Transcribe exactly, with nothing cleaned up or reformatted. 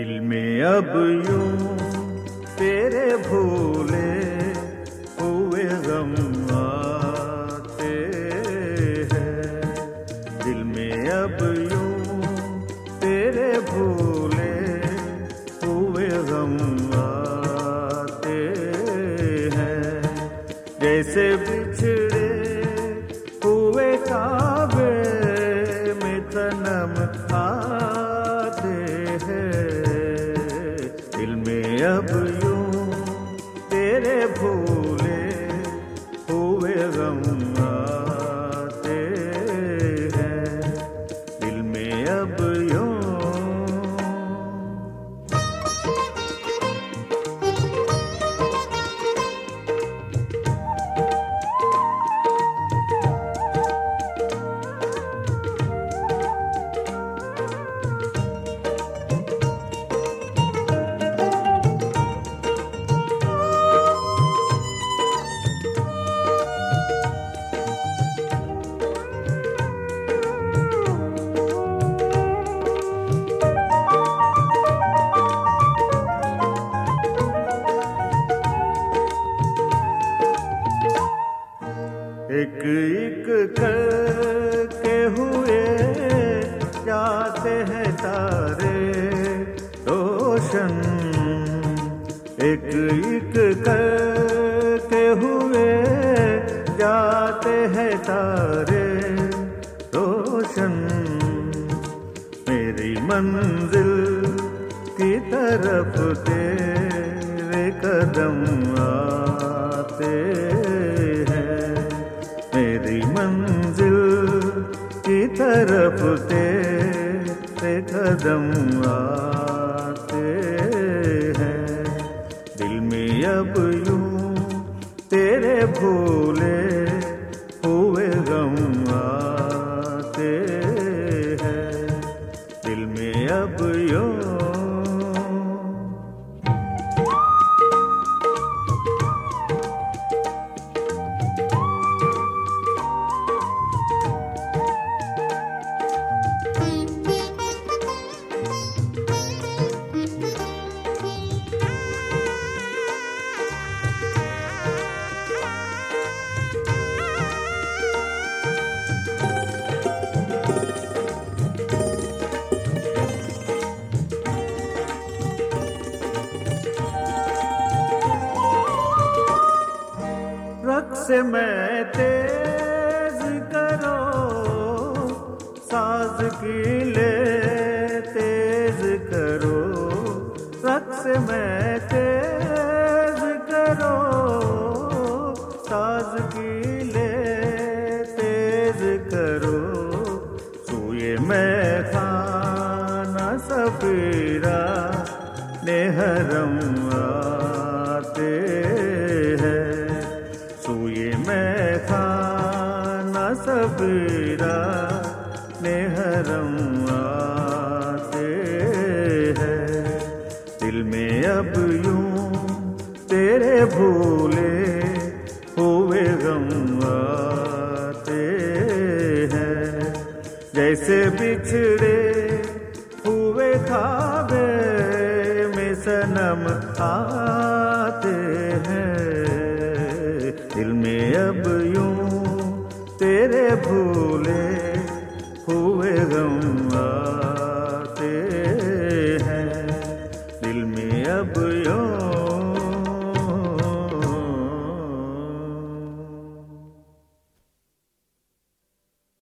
दिल में अब यूं तेरे भूले हुए गम आते हैं। दिल में अब यूं तेरे भूले हुए गम आते हैं। जैसे बिछड़े हुए काबे में सनम आते हैं। दिल में अब यूं तेरे भूले हुए गम आते हैं। दिल में अब यूं एक एक करके हुए जाते हैं तारे रोशन। एक एक करके हुए जाते हैं तारे रोशन। मेरी मंजिल की तरफ तेरे कदम आते हैं। मेरी मंजिल की तरफ तेरे कदम आते हैं। दिल में अब यूं तेरे भूले हुए गम आते हैं। दिल में अब यूं रक़्स में तेज करो साज की ले तेज करो। रक़्स में तेज करो साज की ले तेज करो। सूए में खाना सफीरा नेहरम आते हैं। सूए में खाना सफीरा नेहरम आते हैं। दिल में अब यूं तेरे भूले हुए गम आते हैं। जैसे बिछड़े हुए ख्वाबे में सनम आते हैं। दिल में अब यूं तेरे भूले